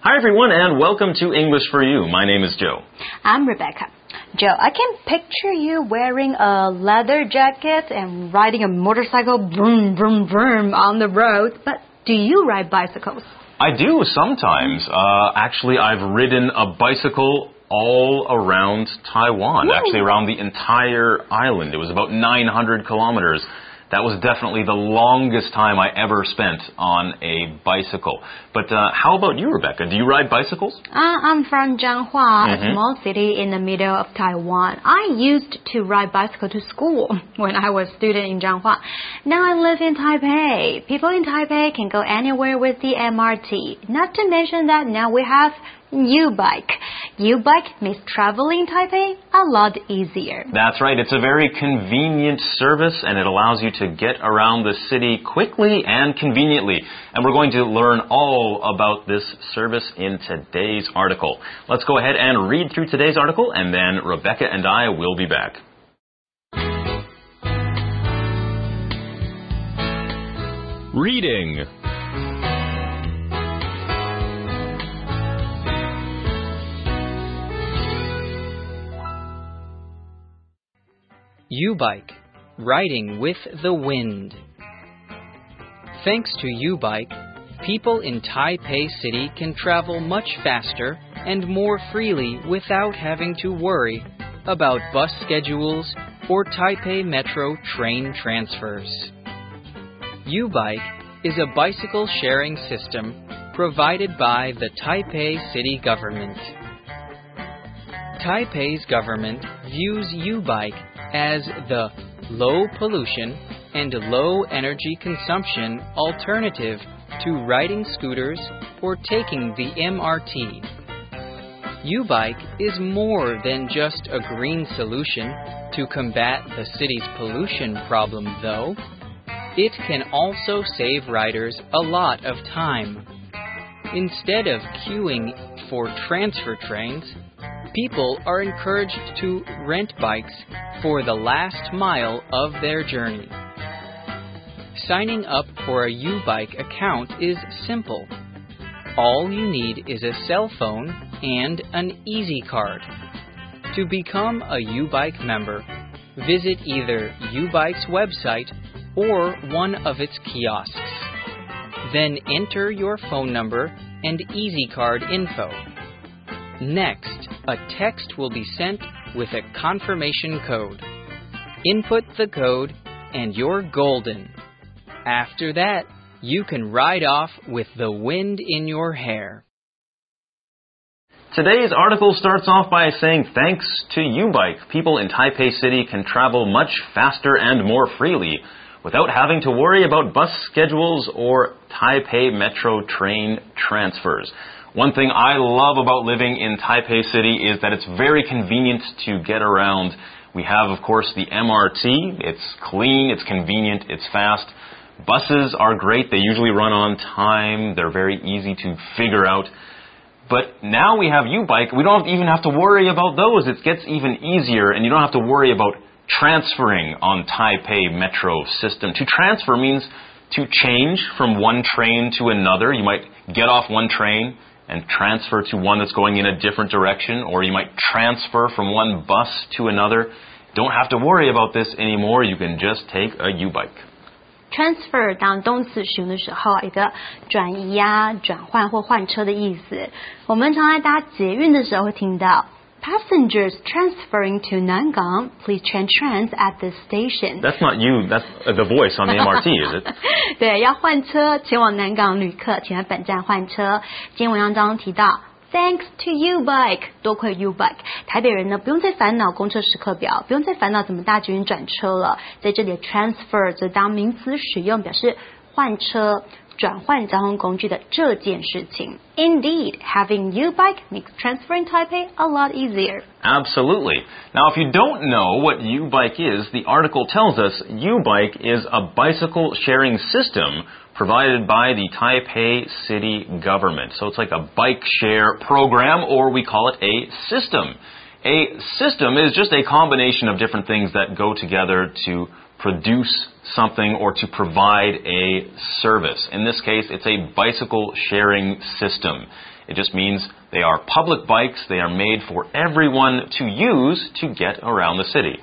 Hi everyone and welcome to English for You. My name is Joe. I'm Rebecca. Joe, I can picture you wearing a leather jacket and riding a motorcycle vroom, vroom, vroom on the road. But do you ride bicycles? I do sometimes. Actually, I've ridden a bicycle all around Taiwan, actually around the entire island. It was about 900 kilometers. That was definitely the longest time I ever spent on a bicycle. But how about you, Rebecca? Do you ride bicycles? I'm from Zhanghua, a small city in the middle of Taiwan. I used to ride bicycle to school when I was a student in Zhanghua. Now I live in Taipei. People in Taipei can go anywhere with the MRT. Not to mention that now we have U-Bike. U-Bike makes traveling in Taipei a lot easier. That's right. It's a very convenient service and it allows you to get around the city quickly and conveniently. And we're going to learn all about this service in today's article. Let's go ahead and read through today's article and then Rebecca and I will be back. Reading. U-Bike, riding with the wind. Thanks to U-Bike, people in Taipei City can travel much faster and more freely without having to worry about bus schedules or Taipei Metro train transfers. U-Bike is a bicycle sharing system provided by the Taipei City government. Taipei's government views U-Bike as the low pollution and low energy consumption alternative to riding scooters or taking the MRT. U-Bike is more than just a green solution to combat the city's pollution problem, though. It can also save riders a lot of time. Instead of queuing for transfer trains, people are encouraged to rent bikes for the last mile of their journey. Signing up for a U-Bike account is simple. All you need is a cell phone and an Easy Card. To become a U-Bike member, visit either U-Bike's website or one of its kiosks. Then enter your phone number and Easy Card info. Next, a text will be sent with a confirmation code. Input the code and you're golden. After that, you can ride off with the wind in your hair. Today's article starts off by saying thanks to U-Bike, people in Taipei City can travel much faster and more freely without having to worry about bus schedules or Taipei Metro train transfers. One thing I love about living in Taipei City is that it's very convenient to get around. We have, of course, the MRT. It's clean, it's convenient, it's fast. Buses are great. They usually run on time. They're very easy to figure out. But now we have U-Bike. We don't even have to worry about those. It gets even easier, and you don't have to worry about transferring on Taipei Metro system. To transfer means to change from one train to another. You might get off one train and transfer to one that's going in a different direction, or you might transfer from one bus to another. Don't have to worry about this anymore. You can just take a U-Bike. Transfer 当动词使用的时候，一个转移啊、转换或换车的意思。我们常在搭捷运的时候会听到 Passengers transferring to Nangang, please change trains at this station. That's not you. That's the voice on the MRT, is it? 对，要换车前往南港旅客，请在本站换车。今天文章当中提到 Thanks to U-Bike， 多亏 U-Bike， 台北人呢不用再烦恼公车时刻表，不用再烦恼怎么搭捷运转车了。在这里的 transfer 则当名词使用，表示换车、转换交通工具的这件事情。Indeed, having U-Bike makes transferring Taipei a lot easier. Absolutely. Now, if you don't know what U-Bike is, the article tells us U-Bike is a bicycle sharing system provided by the Taipei City government. So it's like a bike share program, or we call it a system. A system is just a combination of different things that go together to produce something or to provide a service. In this case, it's a bicycle sharing system. It just means they are public bikes. They are made for everyone to use to get around the city.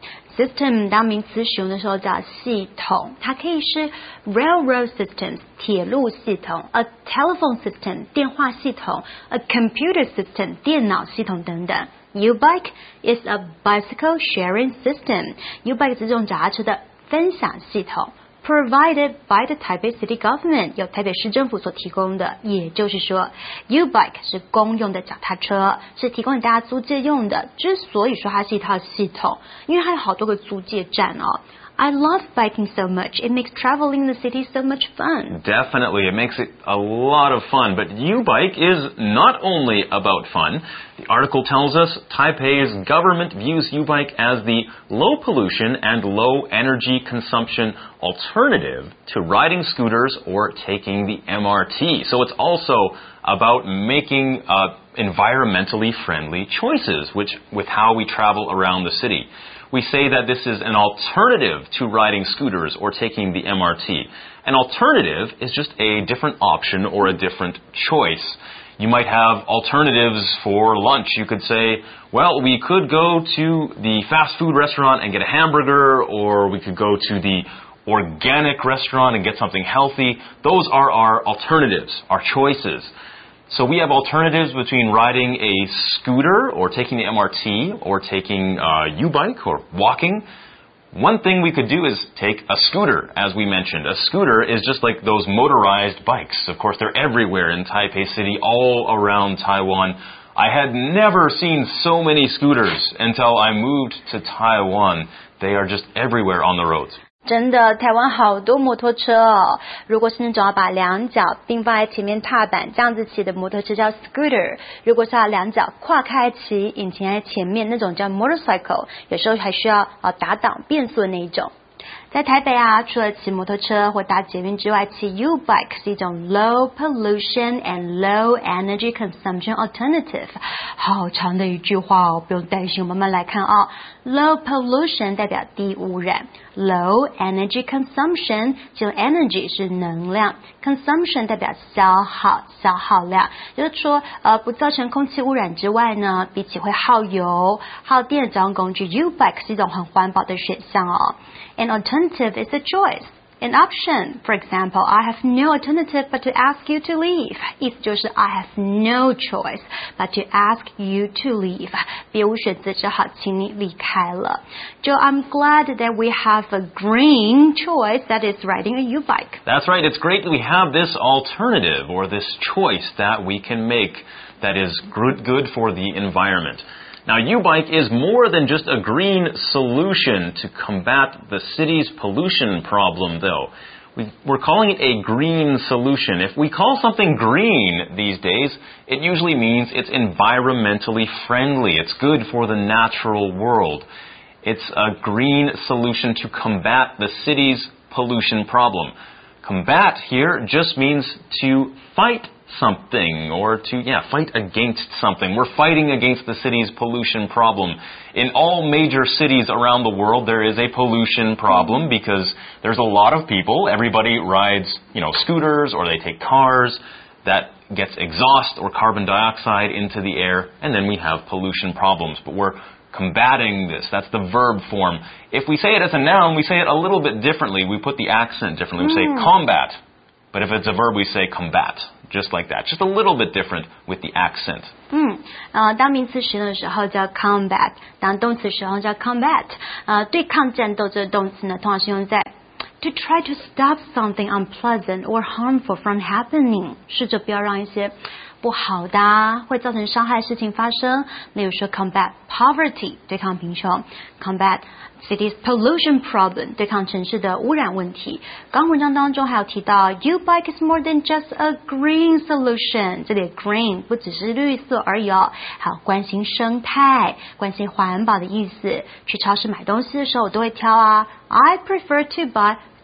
System 当名词使用的时候叫系统，它可以是 railroad system 铁路系统 ，a telephone system 电话系统 ，a computer system 电脑系统等等。U-Bike is a bicycle sharing system. U-Bike 是这种脚踏车的分享系统。Provided by the Taipei City Government 由台北市政府所提供的，也就是说 U-Bike 是公用的脚踏车，是提供给大家租借用的。之所以说它是一套系统，因为它有好多个租借站哦。I love biking so much. It makes traveling in the city so much fun. Definitely. It makes it a lot of fun. But U-Bike is not only about fun. The article tells us Taipei's government views U-Bike as the low pollution and low energy consumption alternative to riding scooters or taking the MRT. So it's also about making environmentally friendly choices with how we travel around the city. We say that this is an alternative to riding scooters or taking the MRT. An alternative is just a different option or a different choice. You might have alternatives for lunch. You could say, well, we could go to the fast food restaurant and get a hamburger, or we could go to the organic restaurant and get something healthy. Those are our alternatives, our choices. So we have alternatives between riding a scooter or taking the MRT or taking U-Bike or walking. One thing we could do is take a scooter, as we mentioned. A scooter is just like those motorized bikes. Of course, they're everywhere in Taipei City, all around Taiwan. I had never seen so many scooters until I moved to Taiwan. They are just everywhere on the roads. 真的，台湾好多摩托车哦。如果是那种要把两脚并放在前面踏板这样子骑的摩托车叫 scooter， 如果是要两脚跨开骑，引擎在前面那种叫 motorcycle， 有时候还需要打档变速的那一种。在台北啊，除了骑摩托车或搭捷运之外，骑 U-Bike 是一种 low pollution and low energy consumption alternative。好长的一句话哦，不用担心，我们慢慢来看啊。Low pollution 代表低污染 ，low energy consumption 就 energy 是能量 ，consumption 代表消耗量，就是说不造成空气污染之外呢，比起会耗油、耗电的交通工具 ，U-Bike 是一种很环保的选项哦。An alternative is a choice. An option, for example, I have no alternative but to ask you to leave. 意思就是 I have no choice but to ask you to leave. 别无选择，只好请你离开了。就 I'm glad that we have a green choice that is riding a U-Bike. That's right. It's great that we have this alternative or this choice that we can make that is good for the environment. Now, U-Bike is more than just a green solution to combat the city's pollution problem, though. We're calling it a green solution. If we call something green these days, it usually means it's environmentally friendly. It's good for the natural world. It's a green solution to combat the city's pollution problem. Combat here just means to fight something or to fight against something. We're fighting against the city's pollution problem. In all major cities around the world, there is a pollution problem because there's a lot of people. Everybody rides, scooters or they take cars. That gets exhaust or carbon dioxide into the air, and then we have pollution problems. But we're combating this. That's the verb form. If we say it as a noun, we say it a little bit differently. We put the accent differently. We say combat. But if it's a verb, we say combat. Just like that. Just a little bit different with the accent. 当名词使用的时候叫 combat， 当动词使用叫 combat。对抗战斗这个动词呢，通常是用在 to try to stop something unpleasant or harmful from happening， 试着不要让一些不好的会造成伤害的事情发生。例如说 combat poverty， 对抗贫穷 ，combat city's pollution problem， 对抗城市的污染问题。刚文章当中还有提到 U-Bike is more than just a green solution， 这里 green 不只是绿色而已哦，还有关心生态、关心环保的意思。去超市买东西的时候我都会挑I prefer to buy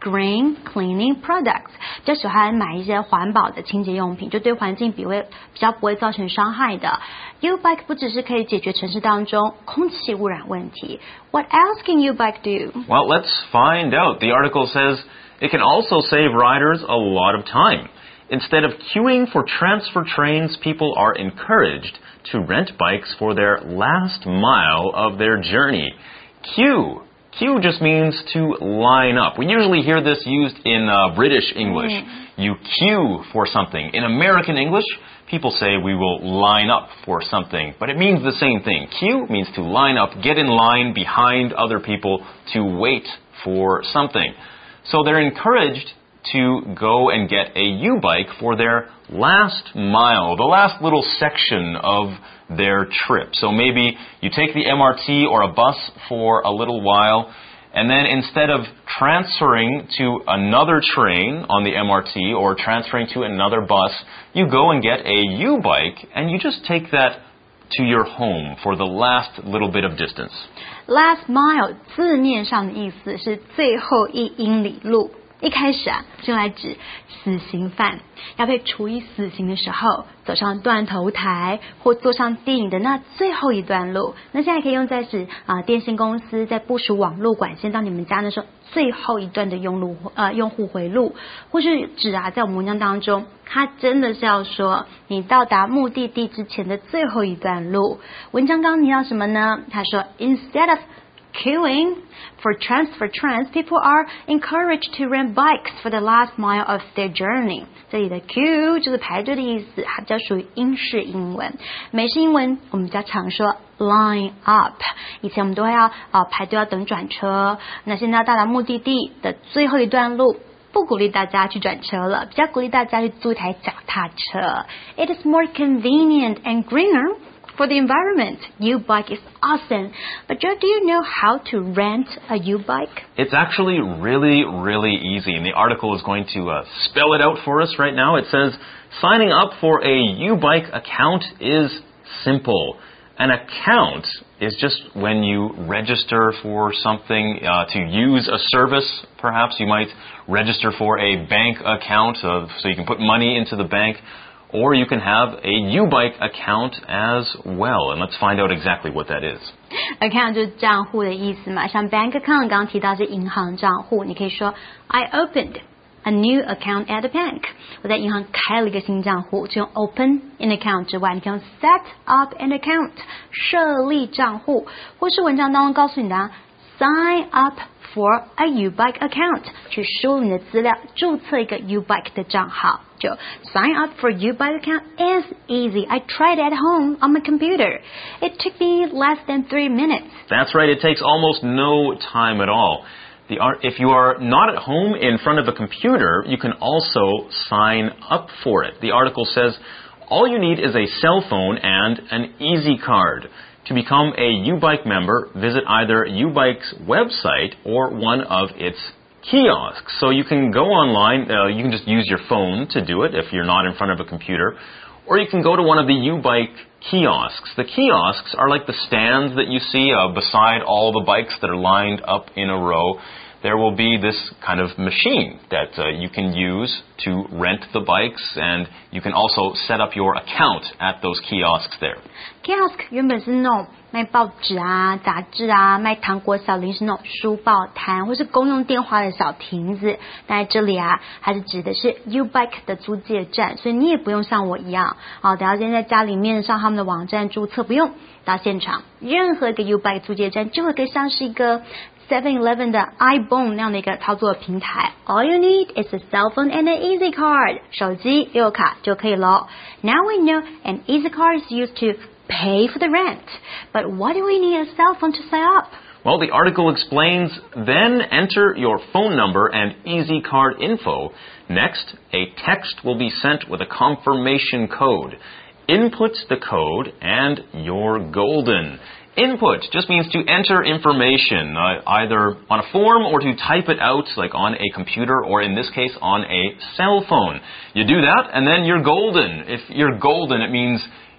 green cleaning products， 就喜欢买一些环保的清洁用品，就对环境比较不会造成伤害的。U-Bike 不只是可以解决城市当中空气污染问题。What else can U-Bike do? Well, let's find out. The article says it can also save riders a lot of time. Instead of queuing for transfer trains, people are encouraged to rent bikes for their last mile of their journey. Queue. Queue just means to line up. We usually hear this used in British English. You queue for something. In American English, people say we will line up for something, but it means the same thing. Queue means to line up, get in line behind other people to wait for something. So they're encouraged to go and get a U-Bike for their last mile, the last little section of their trip. So maybe you take the MRT or a bus for a little while, and then instead of transferring to another train on the MRT or transferring to another bus, you go and get a U-Bike, and you just take that to your home for the last little bit of distance. Last mile 字面上的意思是最后1英里路。一开始是用来指死刑犯要被处以死刑的时候走上断头台或坐上电影的那最后一段路。那现在可以用在指电信公司在部署网络管线到你们家的时候最后一段的用户回路，或是指在我们文章当中它真的是要说你到达目的地之前的最后一段路。文章刚提到什么呢？他说 Instead of queuing for transfer trains, people are encouraged to rent bikes for the last mile of their journey. 这里的 queue 就是排队的意思，它比较属于英式英文。美式英文我们比较常说 line up， 以前我们都会要排队要等转车，那现在要到达目的地的最后一段路，不鼓励大家去转车了，比较鼓励大家去租一台脚踏车。It is more convenient and greener.For the environment, U-Bike is awesome. But Joe, do you know how to rent a U-Bike? It's actually really, really easy. And the article is going to spell it out for us right now. It says, signing up for a U-Bike account is simple. An account is just when you register for something to use a service. Perhaps you might register for a bank account so you can put money into the bank.Or you can have a U-Bike account as well. And let's find out exactly what that is. Account 就是账户的意思嘛，像 bank account 刚刚提到是银行账户，你可以说 I opened a new account at the bank. 我在银行开了一个新账户，就用 open an account 之外，你可以用 set up an account 设立账户，或是文章当中告诉你的sign up.For a U-Bike account 去输入你的资料注册一个 U-Bike 的账号就 sign up for U-Bike account is easy. I tried it at home on my computer. It took me less than 3 minutes. That's right. It takes almost no time at all. If you are not at home in front of a computer, you can also sign up for it. The article says all you need is a cell phone and an Easy Card.To become a U-Bike member, visit either U-Bike's website or one of its kiosks. So you can go online, you can just use your phone to do it if you're not in front of a computer, or you can go to one of the U-Bike kiosks. The kiosks are like the stands that you see beside all the bikes that are lined up in a row. There will be this kind of machine that you can use to rent the bikes, and you can also set up your account at those kiosks there. Kiosk 原本是那种卖报纸杂志卖糖果小零食那种书报摊，或是公用电话的小亭子。但在这里它是指的是 U-Bike 的租借站，所以你也不用像我一样等下先在家里面上他们的网站注册，不用到现场，任何一个 U-Bike 租借站就会更像是一个7-Eleven 的 iBone 那样的一个操作平台。All you need is a cell phone and an Easy Card. 手机也有卡就可以咯。Now we know an Easy Card is used to pay for the rent. But why do we need a cell phone to sign up? Well, the article explains, then enter your phone number and Easy Card info. Next, a text will be sent with a confirmation code. Input the code and you're golden.Input just means to enter information, either on a form or to type it out, like on a computer or in this case on a cell phone. You do that and then you're golden. If you're golden, it means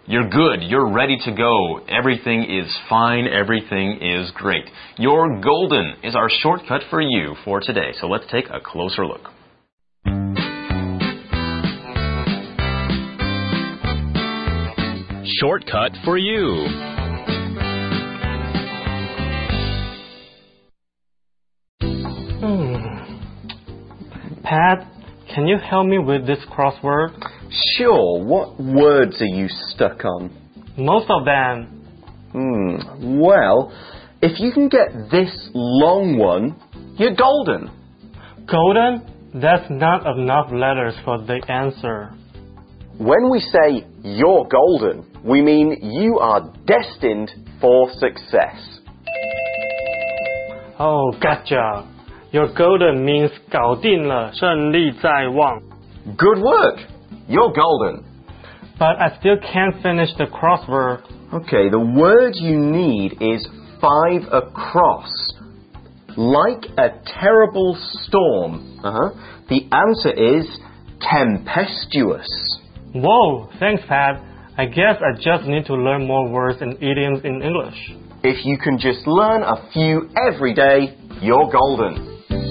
You're good. You're ready to go. Everything is fine. Everything is great. You're golden is our shortcut for you for today. So let's take a closer look. Shortcut for you. Pat, can you help me with this crossword? Sure. What words are you stuck on? Most of them. Well, if you can get this long one, you're golden. Golden? That's not enough letters for the answer. When we say you're golden, we mean you are destined for success. Oh, gotcha. Your golden means 搞定了，胜利在望。 Good work. You're golden. But I still can't finish the crossword. Okay, the word you need is 5 across. Like a terrible storm. The answer is tempestuous. Whoa, thanks, Pat. I guess I just need to learn more words and idioms in English. If you can just learn a few every day, you're golden.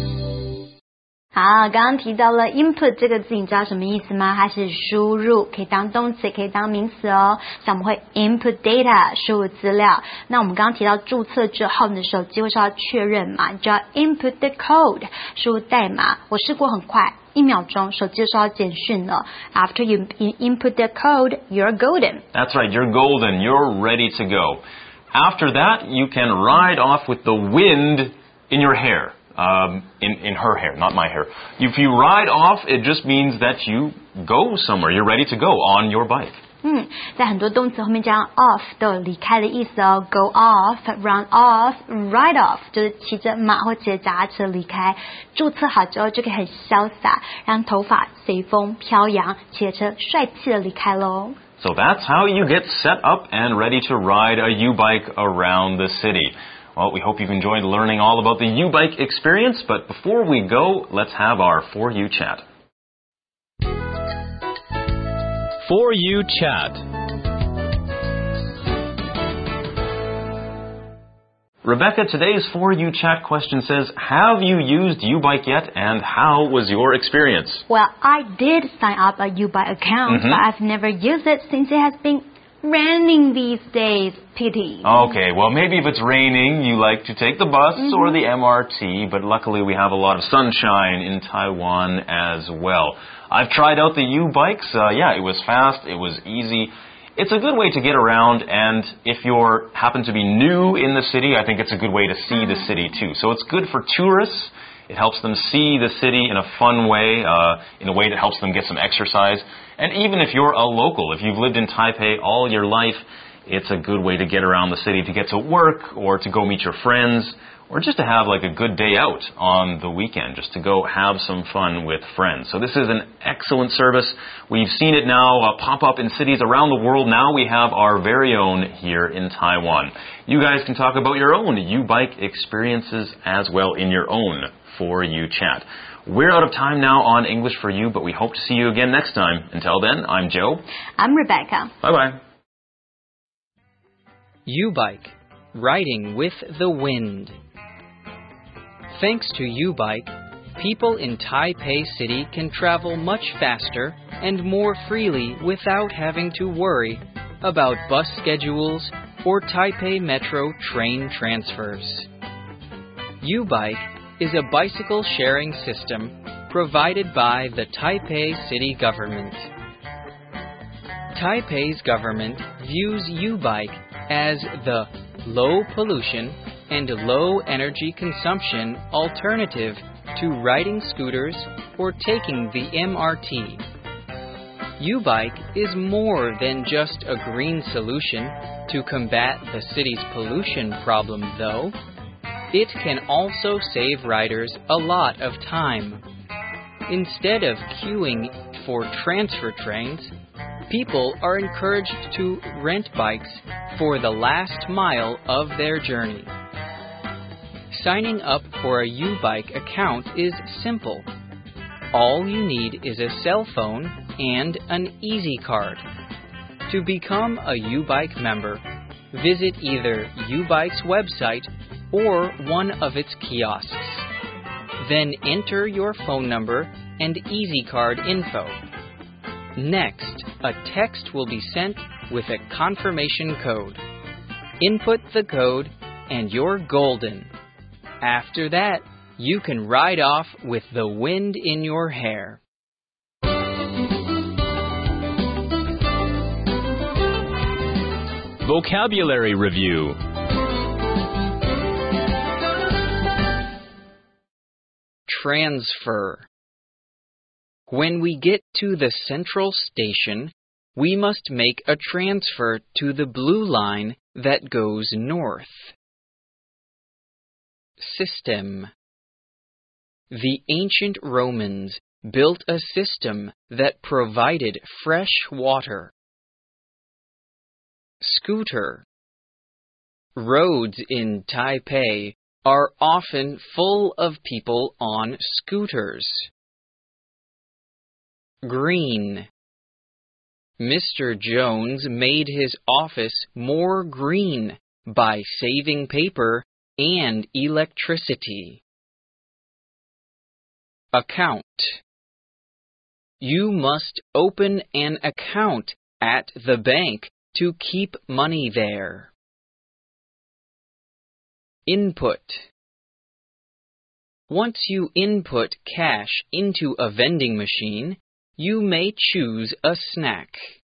好，刚刚提到了 input 这个字，你知道什么意思吗？它是输入，可以当动词，也可以当名词哦。像我们会 input data 输入资料。那我们刚刚提到注册之后，你的手机会受到确认嘛？你就要 input the code 输入代码。我试过很快，1秒钟手机就收到简讯了。After you input the code, you're golden. That's right, you're golden. You're ready to go. After that, you can ride off with the wind in your hair. In her hair, not my hair. If you ride off, it just means that you go somewhere. You're ready to go on your bike. 在很多动词后面加上 off 都有离开的意思哦。Go off, run off, ride off 就是骑着马或骑着脚踏车离开。注册好之后就可以很潇洒，让头发随风飘扬，骑着车帅气的离开咯。 So that's how you get set up and ready to ride a U-bike around the city. Well, we hope you've enjoyed learning all about the U-bike experience, but before we go, let's have our For You Chat. For You Chat. Rebecca, today's For You Chat question says, have you used U-bike yet, and how was your experience? Well, I did sign up a U-bike account, but I've never used it since it has been raining these days. Pity. Okay, well, maybe if it's raining, you like to take the bus or the MRT, but luckily we have a lot of sunshine in Taiwan as well. I've tried out the U-bikes. Yeah, it was fast, it was easy. It's a good way to get around, and if you happen to be new in the city, I think it's a good way to see the city too. So it's good for tourists. It helps them see the city in a fun way, in a way that helps them get some exercise. And even if you're a local, if you've lived in Taipei all your life, it's a good way to get around the city, to get to work, or to go meet your friends, or just to have like a good day out on the weekend, just to go have some fun with friends. So this is an excellent service. We've seen it now pop up in cities around the world. Now we have our very own here in Taiwan. You guys can talk about your own U-bike experiences as well in your own For You Chat. We're out of time now on English for You, but we hope to see you again next time. Until then, I'm Joe. I'm Rebecca. Bye-bye. U-bike, riding with the wind. Thanks to U-bike, people in Taipei City can travel much faster and more freely without having to worry about bus schedules or Taipei Metro train transfers. U-bike is a bicycle sharing system provided by the Taipei City government. Taipei's government views U-bike as the low pollution and low energy consumption alternative to riding scooters or taking the MRT. U-bike is more than just a green solution to combat the city's pollution problem, though. It can also save riders a lot of time. Instead of queuing for transfer trains, people are encouraged to rent bikes for the last mile of their journey. Signing up for a U-bike account is simple. All you need is a cell phone and an Easy Card. To become a U-Bike member, visit either U-Bike's website or one of its kiosks. Then enter your phone number and EasyCard info. Next, a text will be sent with a confirmation code. Input the code and you're golden. After that, you can ride off with the wind in your hair. Vocabulary Review. Transfer. When we get to the central station, we must make a transfer to the blue line that goes north. System. The ancient Romans built a system that provided fresh water. Scooter. Roads in Taipei are often full of people on scooters. Green. Mr. Jones made his office more green by saving paper and electricity. Account. You must open an account at the bank to keep money there. Input. Once you input cash into a vending machine, you may choose a snack.